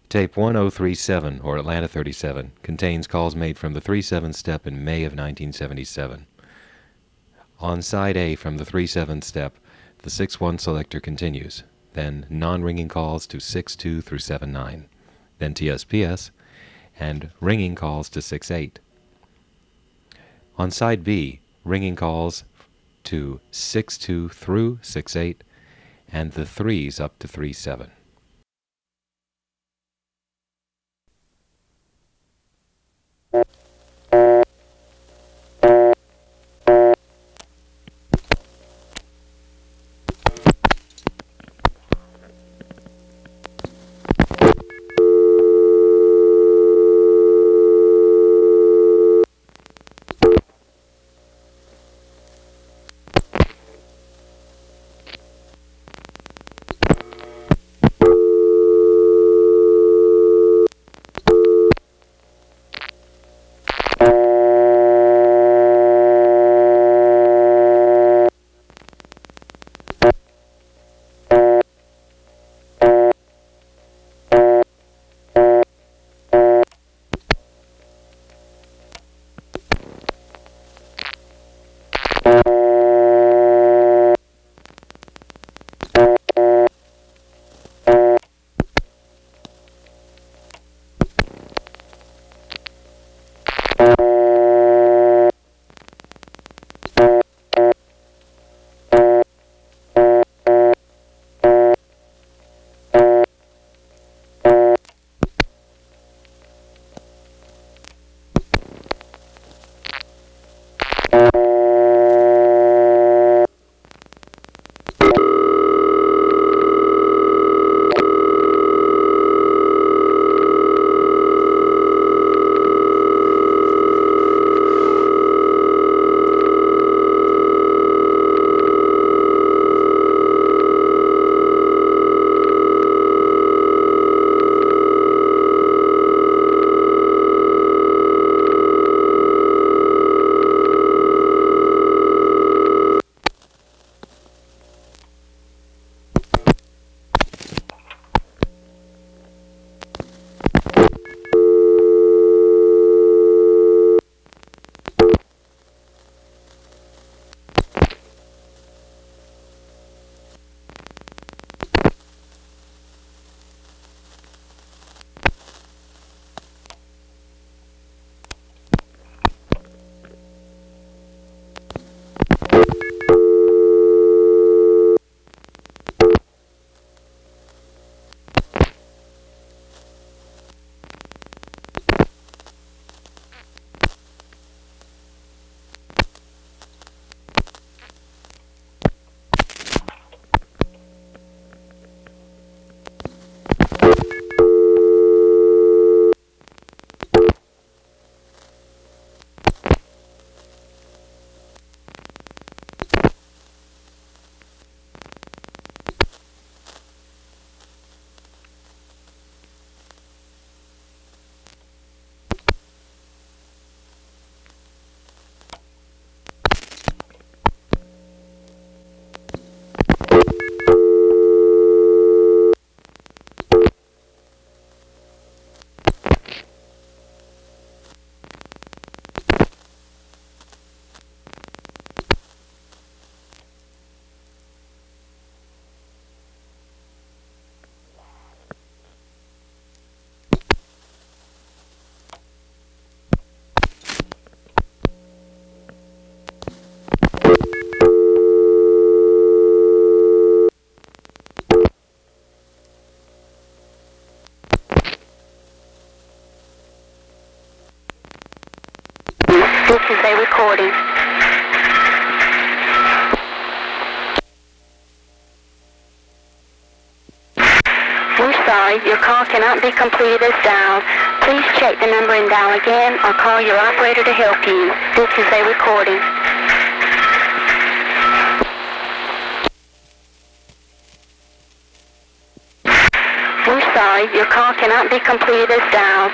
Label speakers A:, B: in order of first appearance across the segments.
A: Tape 1037, or Atlanta 37, contains calls made from the 3/7 step in May of 1977. On side A from the 3/7 step, the 6-1 selector continues, then non-ringing calls to 6-2 through 7-9, then TSPS, and ringing calls to 6-8. On side B, ringing calls to 6-2 through 6-8, and the 3s up to 3-7.
B: This is a recording. We're sorry, your call cannot be completed as dialed. Please check the number and dial again or call your operator to help you. This is a recording. We're sorry, your call cannot be completed as dialed.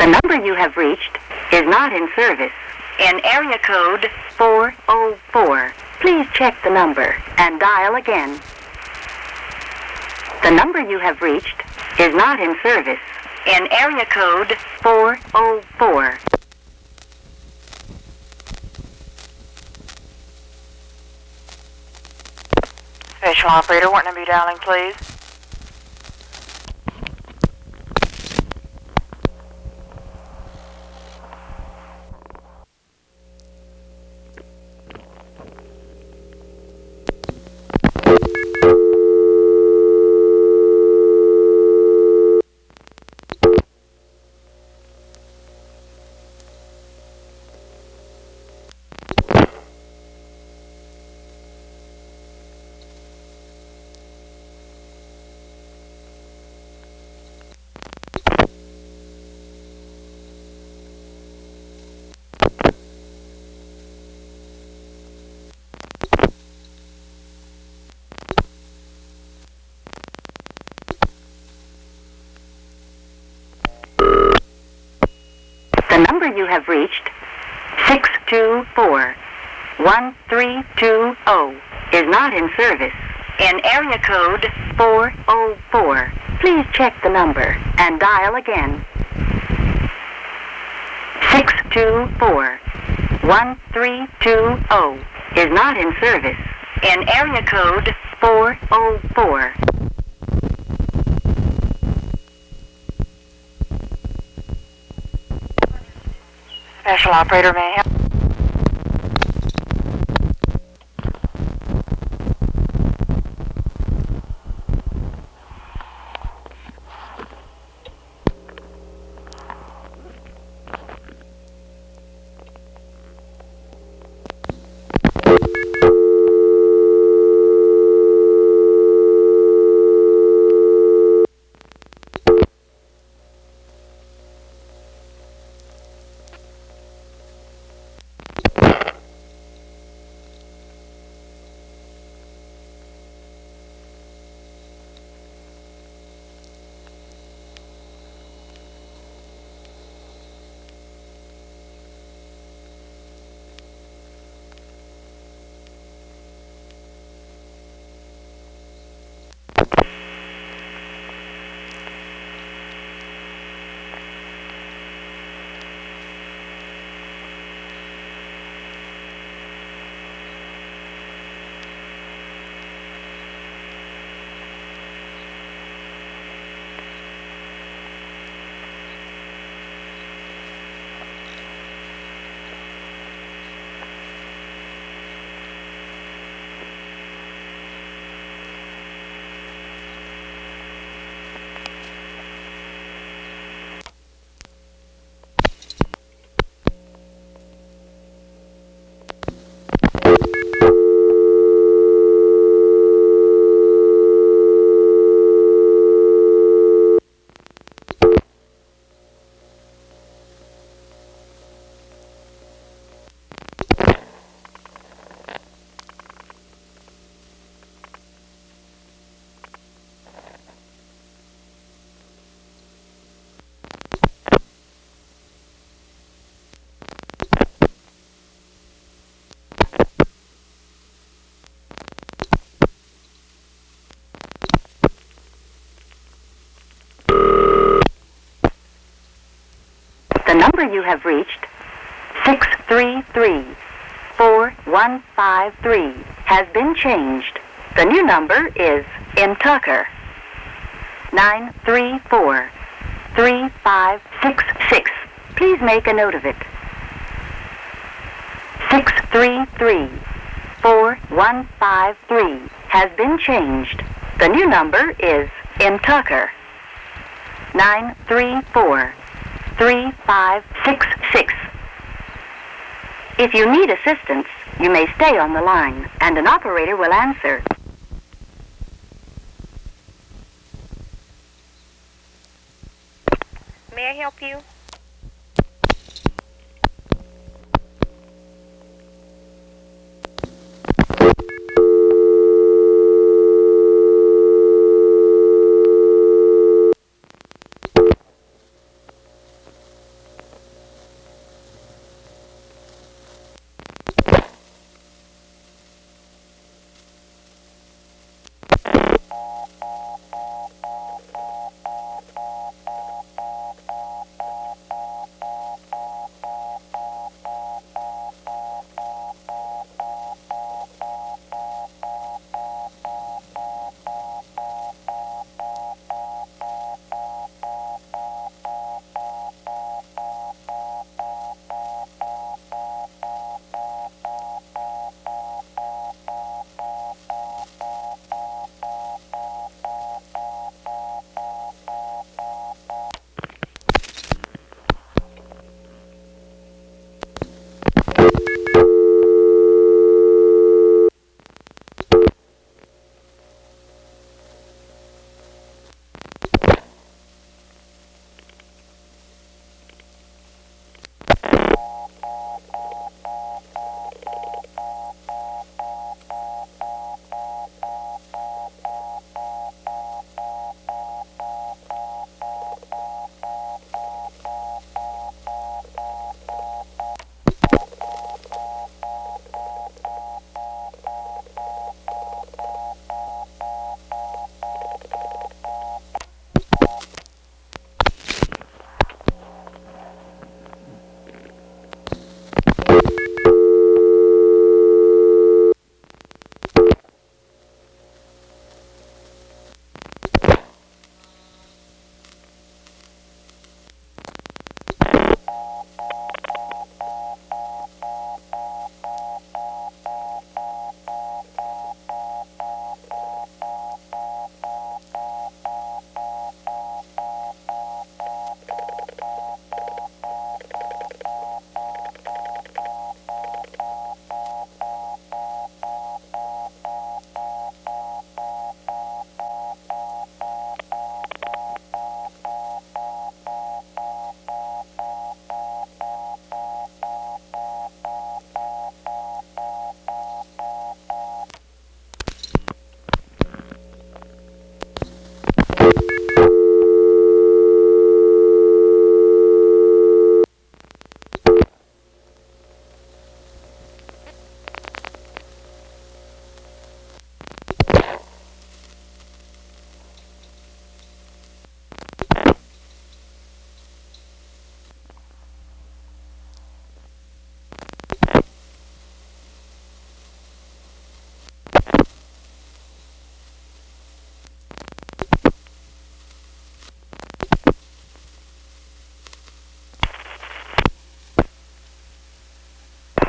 B: The number you have reached is not in service. In area code 404, please check the number and dial again. The number you have reached is not in service. In area code 404.
C: Special operator, what number are you dialing, please?
B: The number you have reached, 624-1320, is not in service. In area code 404, please check the number and dial again. 624-1320 is not in service. In area code 404.
C: Special operator, may I help?
B: The number you have reached, 633-4153, has been changed. The new number is M. Tucker, 934-3566. Please make a note of it. 633-4153 has been changed. The new number is M. Tucker, 934-3566. If you need assistance, you may stay on the line, and an operator will answer.
D: May I help you?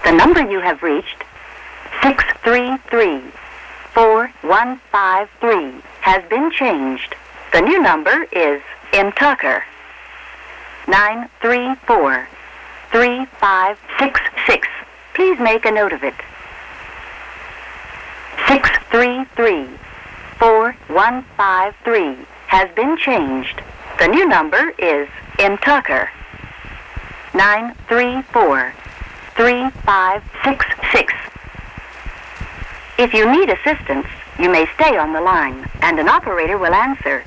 D: The number you have reached, 633-4153, has been changed. The new number is M. Tucker, 934-3566. Please make a note of it. 633-4153 has been changed. The new number is M. Tucker, 934-3566. If you need assistance, you may stay on the line, and an operator will answer.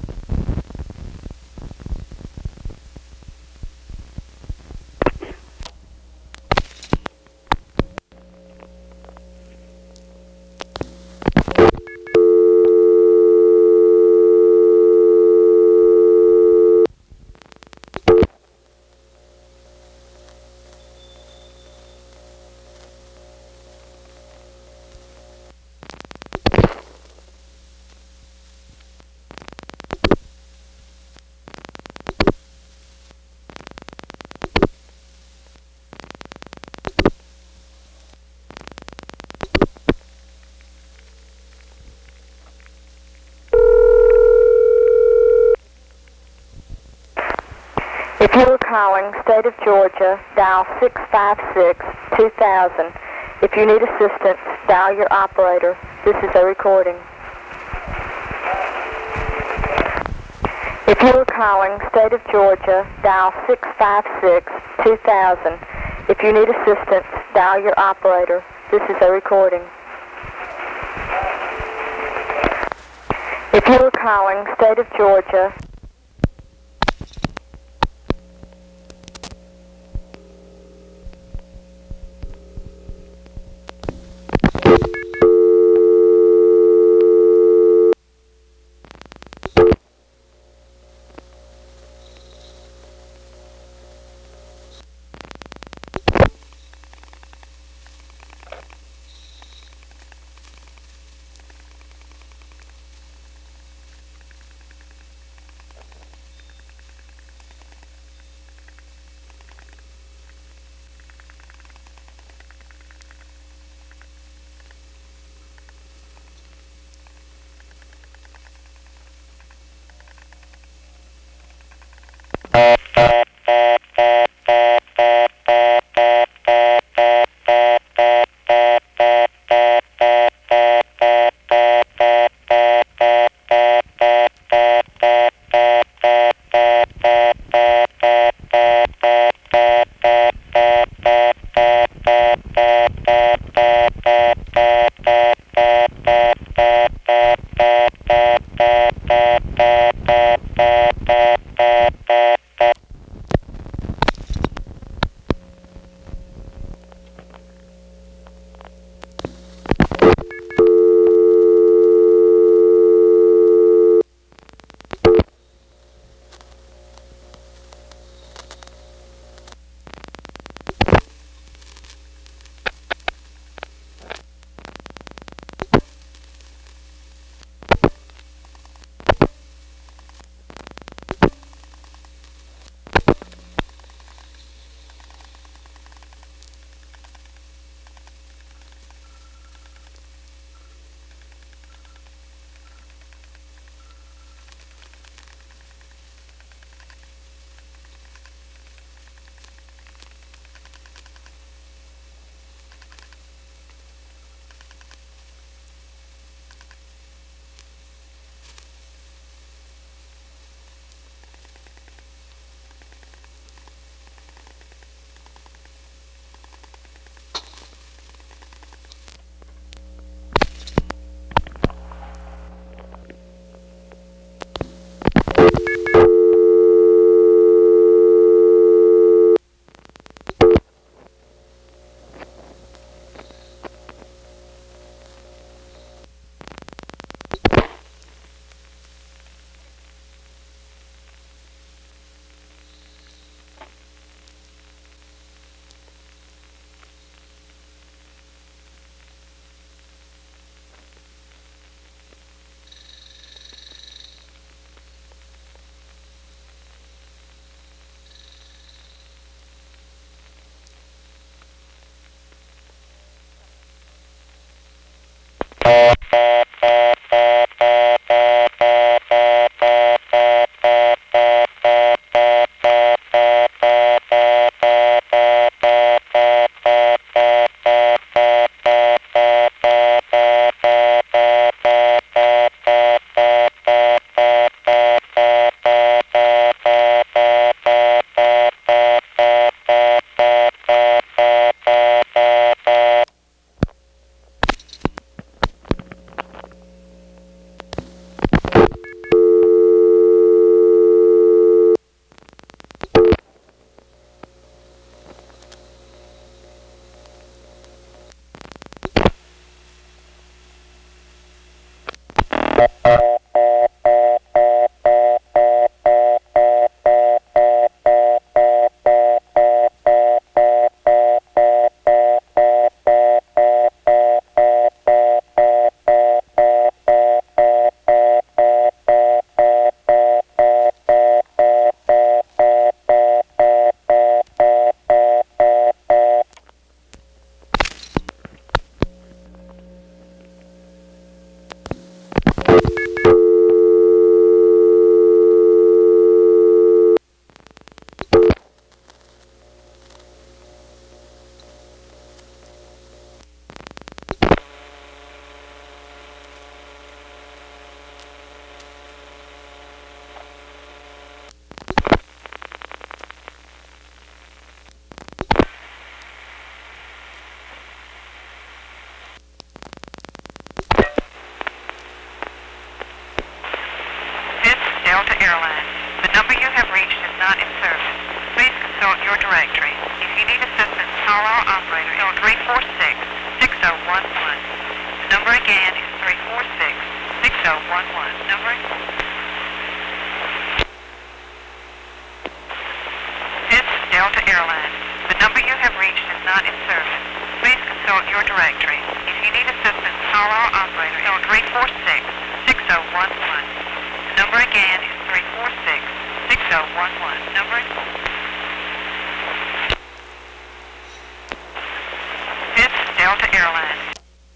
B: If you are calling State of Georgia, dial 656-2000. If you need assistance, dial your operator. This is a recording. If you are calling State of Georgia, dial 656-2000. If you need assistance, dial your operator. This is a recording. If you are calling State of Georgia,
C: directory. If you need assistance, call our operator on 346-6011. The number again is 346-6011. Number. This is Delta Airlines. The number you have reached is not in service. Please consult your directory. If you need assistance, call our operator on 346-6011. The number again is 346-6011. Number. This is Delta Airlines.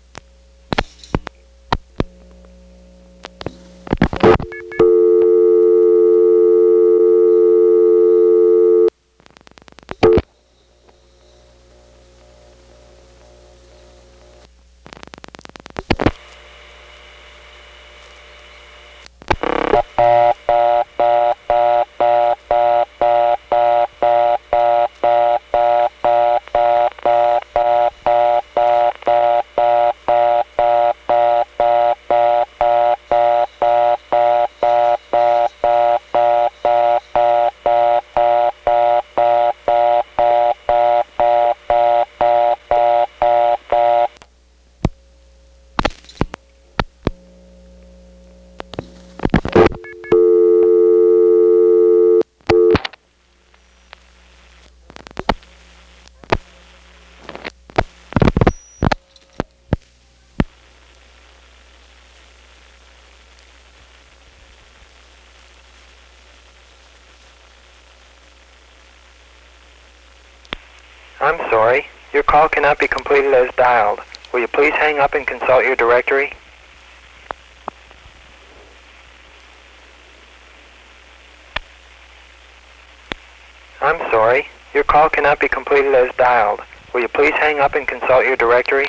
E: I'm sorry. Your call cannot be completed as dialed. Will you please hang up and consult your directory? I'm sorry. Your call cannot be completed as dialed. Will you please hang up and consult your directory?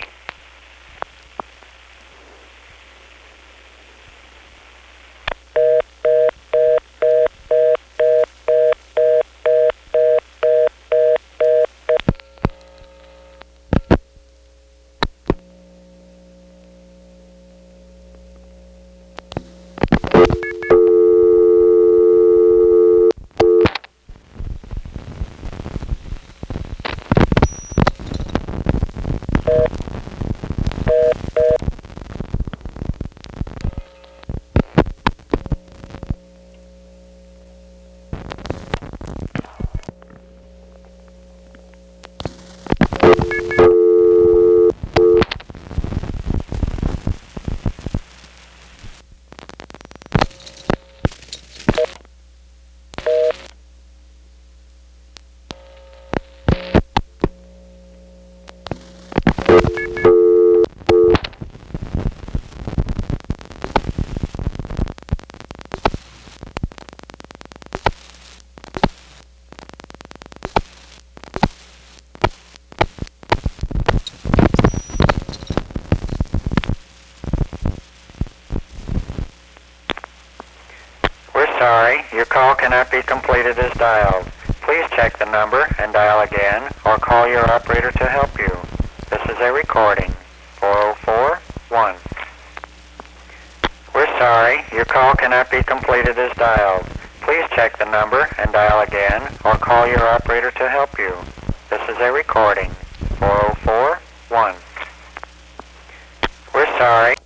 E: Sorry, your call cannot be completed as dialed. Please check the number and dial again, or call your operator to help you. This is a recording. 4041. We're sorry, your call cannot be completed as dialed. Please check the number and dial again, or call your operator to help you. This is a recording. 4041. We're sorry.